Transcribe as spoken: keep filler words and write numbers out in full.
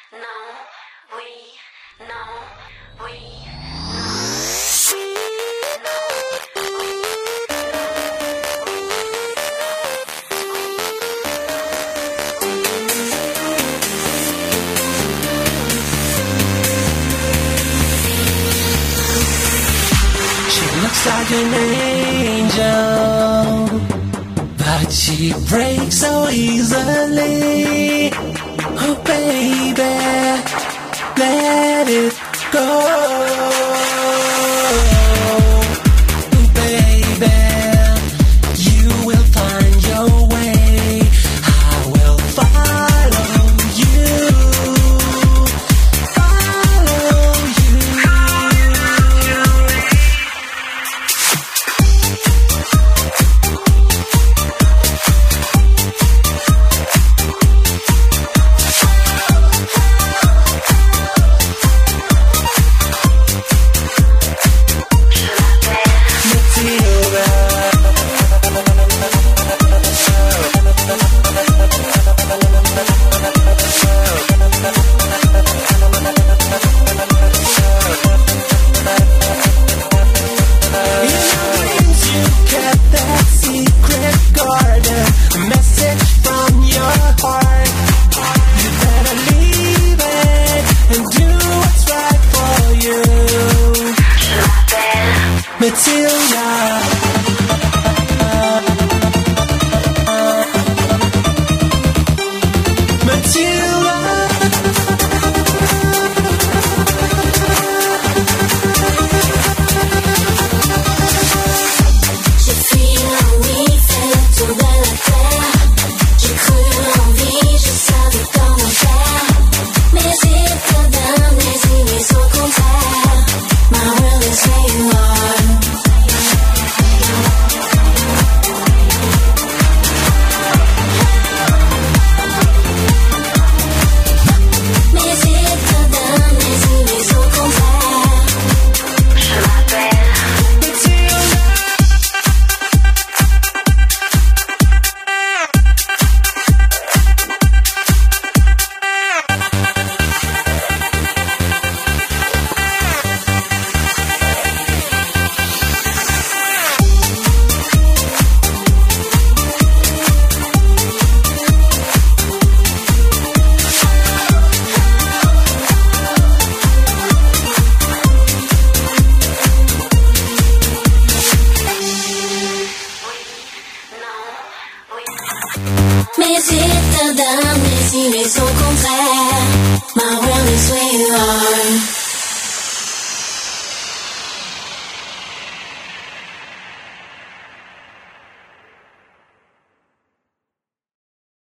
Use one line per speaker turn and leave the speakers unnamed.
Like an angel, but she breaks so easily. Oh baby, let it go. Oh baby, you will find your way. I will follow you, follow you.
Mais c'est ta dame, mais si, mais au contraire, my world is where you are.